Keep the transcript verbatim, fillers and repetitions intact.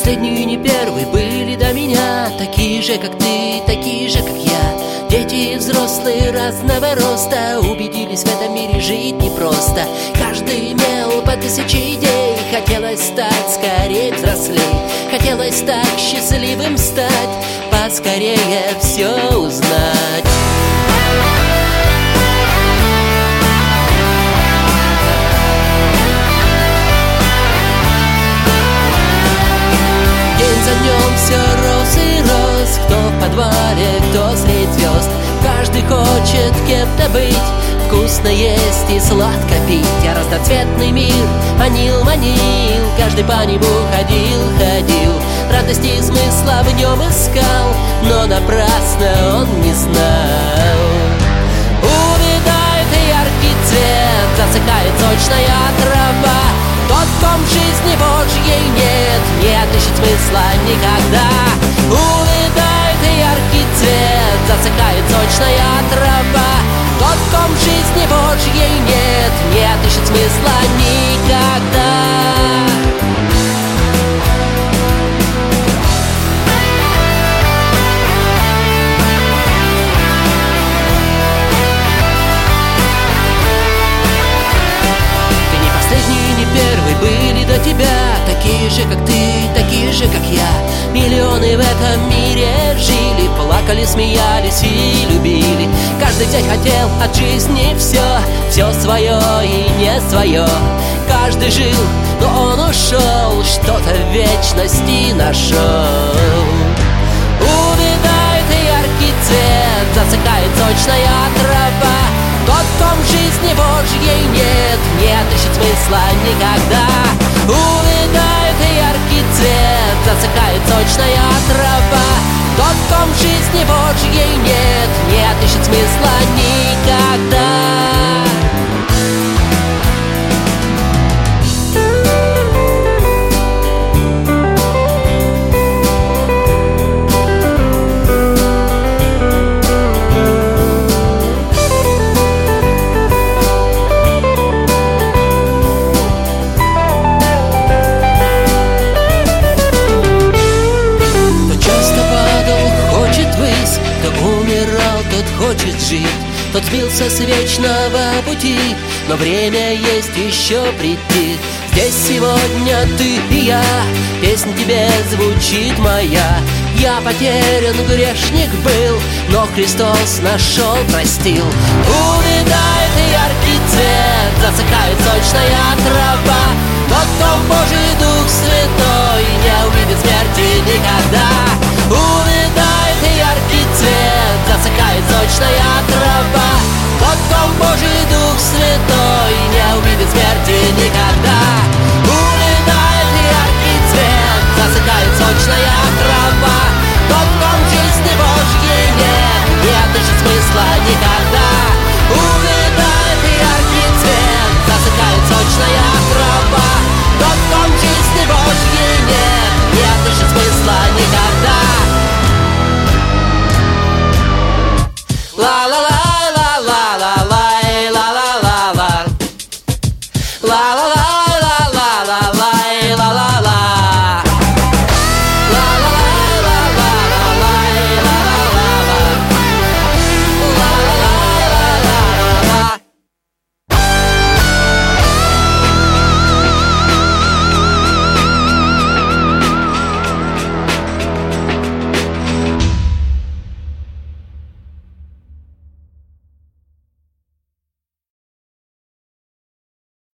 последний и не первый были до меня, такие же, как ты, такие же, как я. Дети и взрослые разного роста убедились, в этом мире жить непросто. Каждый имел по тысяче идей, хотелось стать скорее взрослей, хотелось так счастливым стать, поскорее все узнать. День за днем все рос и рос, кто в подвале, кто средь звезд. Каждый хочет кем-то быть, вкусно есть и сладко пить. А разноцветный мир манил, манил, каждый по нему ходил, ходил. Радости и смысла в нем искал, но напрасно он не знал. Увядает яркий цвет, засыхает сочная трава. Тот, в ком жизни Божьей нет, не отыщет смысла никогда. Увядает яркий цвет, засыхает сочная трава. Тот, в ком жизни Божьей нет, не отыщет смысла никогда. Первые были до тебя, такие же, как ты, такие же, как я. Миллионы в этом мире жили, плакали, смеялись и любили. Каждый взять хотел от жизни все, все свое и не свое. Каждый жил, но он ушел, что-то в вечности нашел. Увядает яркий цвет, засыхает сочная трава. Тот, в ком жизни Божьей нет, не отыщет смысла никогда. Увядает яркий цвет, засыхает сочная трава. Тот, в ком жизни Божьей нет, не отыщет смысла никогда. Хочет жить, тот сбился с вечного пути, но время есть еще прийти. Здесь сегодня ты и я, песня тебе звучит моя. Я потерян, грешник был, но Христос нашел, простил. Увядает яркий цвет, засыхает сочная трава. Тот, кто Божий Дух Святой, не увидит смерти никогда. Увядает яркий цвет, засыхает сочная трава. Тот, кто Божий Дух Святой, не увидит смерти никогда. Увядает яркий цвет, засыхает сочная трава. Тот, в ком жизни Божьей нет, не отыщет смысла никогда. Увядает яркий цвет, засыхает сочная трава. Тот, в ком жизни Божьей нет, не отыщет смысла никогда. La la la la la la la la la la la la la